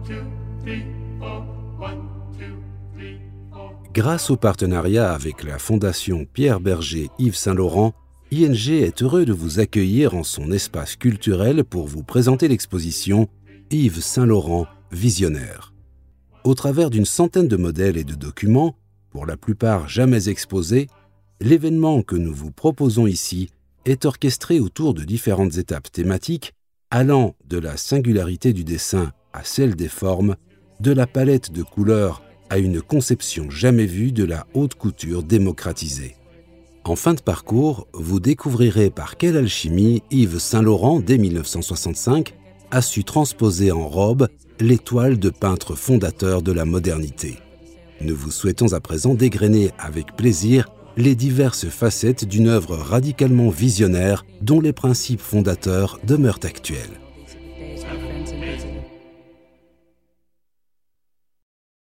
Grâce au partenariat avec la Fondation Pierre Bergé Yves Saint-Laurent, ING est heureux de vous accueillir en son espace culturel pour vous présenter l'exposition Yves Saint-Laurent Visionnaire. Au travers d'une centaine de modèles et de documents, pour la plupart jamais exposés, l'événement que nous vous proposons ici est orchestré autour de différentes étapes thématiques allant de la singularité du dessin à celle des formes, de la palette de couleurs à une conception jamais vue de la haute couture démocratisée. En fin de parcours, vous découvrirez par quelle alchimie Yves Saint-Laurent, dès 1965, a su transposer en robe l'étoile de peintre fondateur de la modernité. Nous vous souhaitons à présent dégrainer avec plaisir les diverses facettes d'une œuvre radicalement visionnaire dont les principes fondateurs demeurent actuels.